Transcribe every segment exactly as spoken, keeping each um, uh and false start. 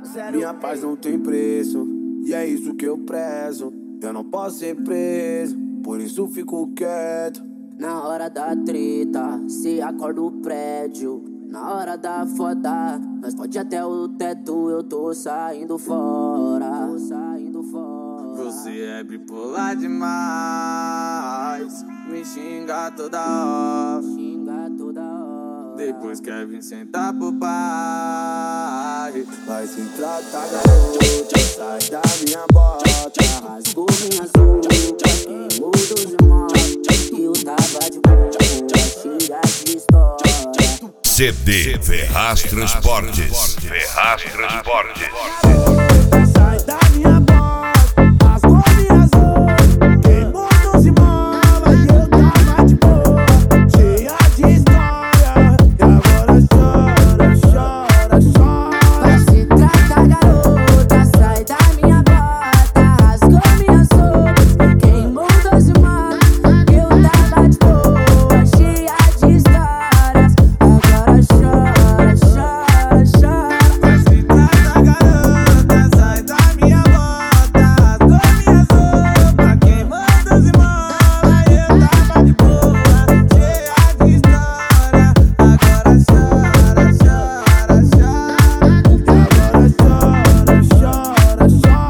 Minha paz não tem preço, e é isso que eu prezo. Eu não posso ser preso, por isso fico quieto. Na hora da treta, se acorda o prédio. Na hora da foda, nós pode até o teto. Eu tô saindo fora, tô saindo fora. Você é bipolar demais, me xinga toda hora, xinga toda hora. Depois quer vir sentar pro pai. Vai se tratar, garota, sai da minha bota. Rasgou minhas roupas, queimou dos irmãos. Eu tava de boa, cheia de história. C D Ferraz Transportes. Ferraz Transportes. Sai da minha bota, rasgou minhas roupas, queimou dos irmãos. Eu tava de boa, cheia de história. E agora chora, chora, chora. Vai se tratar, garota, sai da minha bota. Rasgou minhas roupas, queimou dos irmãos. Eu tava de boa, cheia de histórias. Agora chora, chora, chora. Vai se tratar, garota, sai da minha bota. Rasgou minhas roupas, queimou dos irmãos. Eu tava de boa, cheia de história. Agora chora, chora, chora. Agora chora, chora, chora.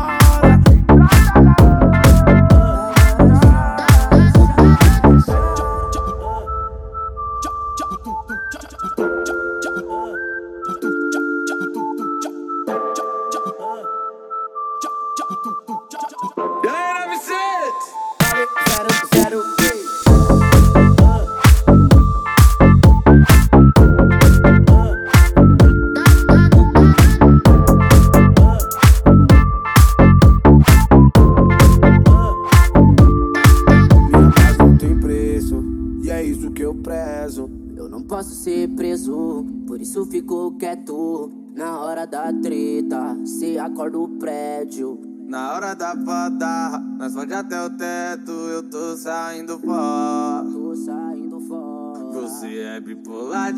E aí, nove seis? Zero, zero, Minha paz não tem preço, e é isso que eu prezo. eu não posso ser preso, por isso fico quieto. Na hora da treta, se acorda o prédio. Na hora da foda, nós pode até o teto. Eu tô saindo fora. Tô saindo fora. Você é bipolar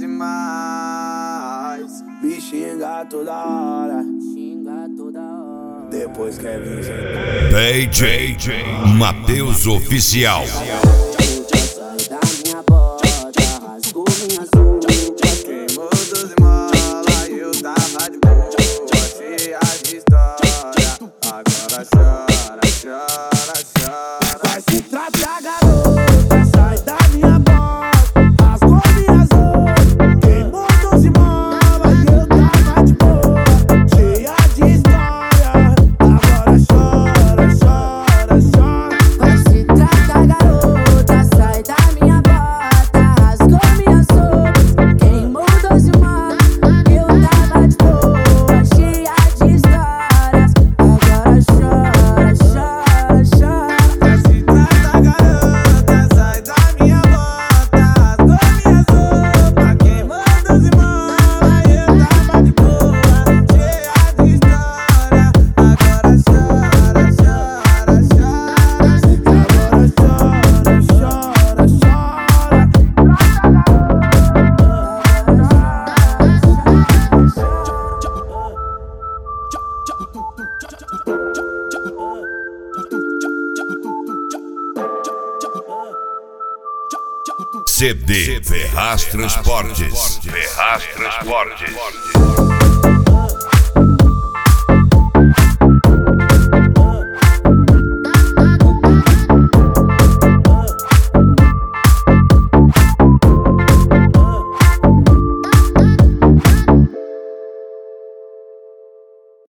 demais. Me xinga toda hora, Xinga toda hora. depois quer vir sentar. D J Matheus Oficial. Sai da minha bota, rasgou minhas roupas. Queimou dos esmola, eu tava de boa, cheia de história. Agora chora, chora, chora. Vai se tratar, garota, sai da minha bota. Rasgou minhas roupas, queimou dos irmãos. Eu tava de boa, cheia de história. Agora chora, chora, chora. Vai se tratar, garota, sai da minha bota. Rasgou minhas roupas, queimou dos irmãos. Eu tava de boa, cheia de histórias. Agora chora, chora, chora. Vai se tratar, garota, sai da minha bota. Rasgou minhas roupas, queimou dos irmãos. Eu tava de boa, cheia de história. Agora chora, chora, chora. Agora chora, chora, chora. C D Ferraz Transportes. Ferraz Transportes.